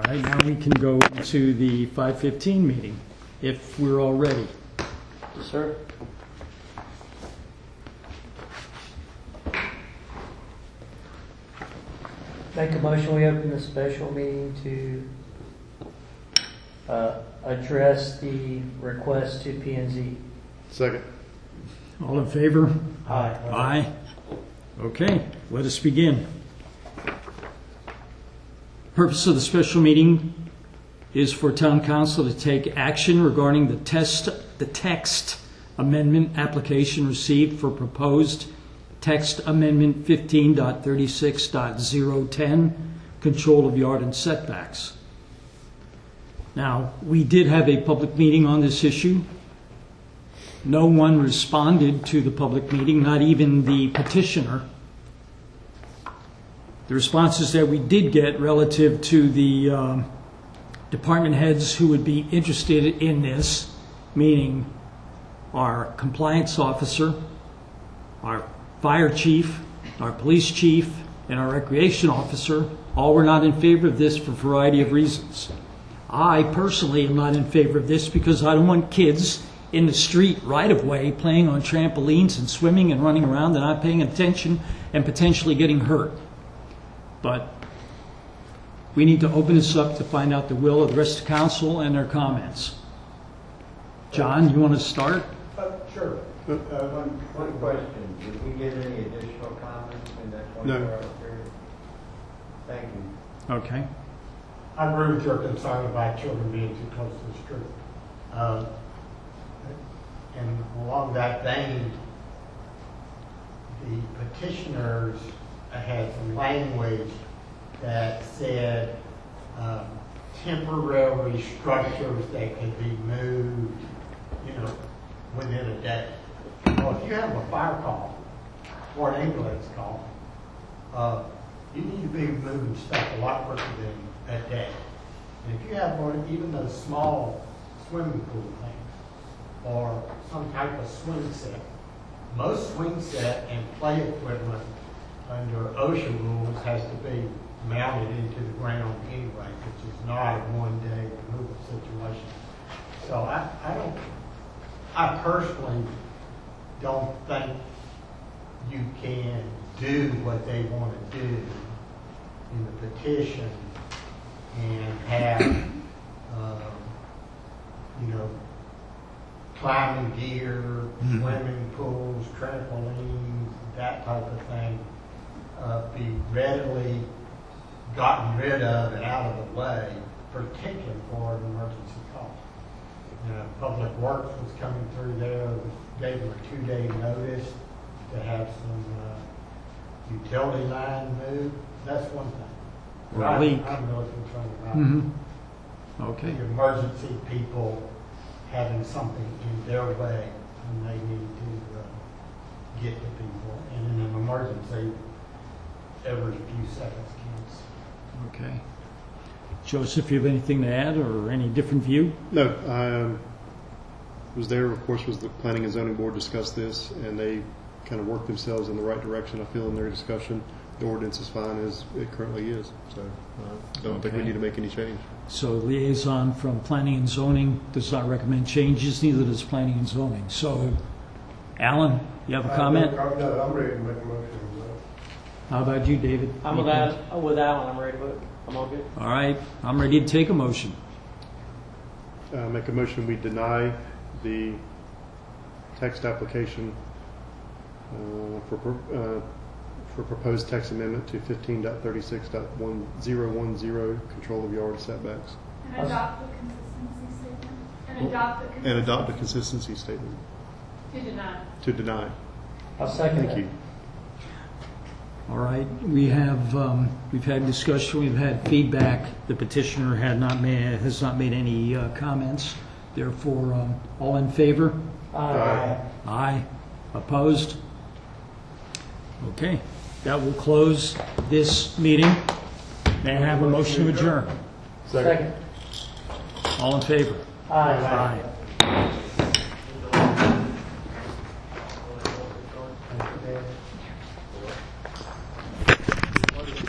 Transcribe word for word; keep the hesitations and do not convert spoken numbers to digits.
All right, now we can go to the five fifteen meeting, if we're all ready. Yes, sir. Make a motion, we open the special meeting to uh, address the request to P and Z. Second. All in favor? Aye. Aye. Okay, let us begin. Purpose of the special meeting is for town council to take action regarding the test, the text amendment application received for proposed text amendment fifteen point thirty-six point zero ten, control of yard and setbacks. Now, we did have a public meeting on this issue. No one responded to the public meeting, not even the petitioner. The responses that we did get relative to the um, department heads who would be interested in this, meaning our compliance officer, our fire chief, our police chief, and our recreation officer, all were not in favor of this for a variety of reasons. I personally am not in favor of this because I don't want kids in the street right of way playing on trampolines and swimming and running around and not paying attention and potentially getting hurt. But we need to open this up to find out the will of the rest of the council and their comments. John, you want to start? Uh, sure. Uh, one, one question. Did we get any additional comments in that twenty-four hour period? Thank you. Okay. I agree with your concern about children being too close to the street. Uh, and along that vein, the petitioners had some language that said um, temporary structures that could be moved, you know, within a day. Well, if you have a fire call or an ambulance call, uh, you need to be moving stuff a lot quicker than a day. And if you have one, even those small swimming pool things or some type of swing set, most swing set and play equipment under OSHA rules has to be mounted into the ground anyway, which is not a one-day removal situation. So I, I don't, I personally don't think you can do what they want to do in the petition and have, um, you know, climbing gear, Mm-hmm. swimming pools, trampolines, that type of thing, uh, be readily gotten rid of and out of the way, particularly for an emergency call. You know, Public Works was coming through there, gave them a two-day notice to have some uh, utility line moved. That's one thing. Or I'm, leak. I'm really concerned about Mm-hmm. Okay. the emergency people having something in their way when they need to uh, get to people. And in an emergency, every few seconds counts. Okay. Joseph, you have anything to add or any different view? No, I um, was there, of course, was the Planning and Zoning Board discussed this, and they kind of worked themselves in the right direction, I feel, in their discussion. The ordinance is fine as it currently is, so I don't think we Okay. need to make any change. So liaison from Planning and Zoning does not recommend changes, neither does Planning and Zoning. So, Alan, you have a comment? No, I'm ready to make a motion. How about you, David? I'm with Alan, with Alan, I'm ready to vote. I'm all good. All right, I'm ready to take a motion. Uh, make a motion, we deny the text application uh, for pro- uh, for proposed text amendment to fifteen point thirty-six point one zero one zero, control of yard setbacks. And adopt the consistency statement. And adopt the consistency. And adopt a consistency statement To deny. to deny. I'll second Thank that. you. All right, we have, um, we've had discussion, we've had feedback. The petitioner had not made, has not made any uh, comments. Therefore, um, all in favor? Aye. Aye. Opposed? Okay, that will close this meeting. May I have a motion to adjourn? Second. All in favor? Aye. Aye.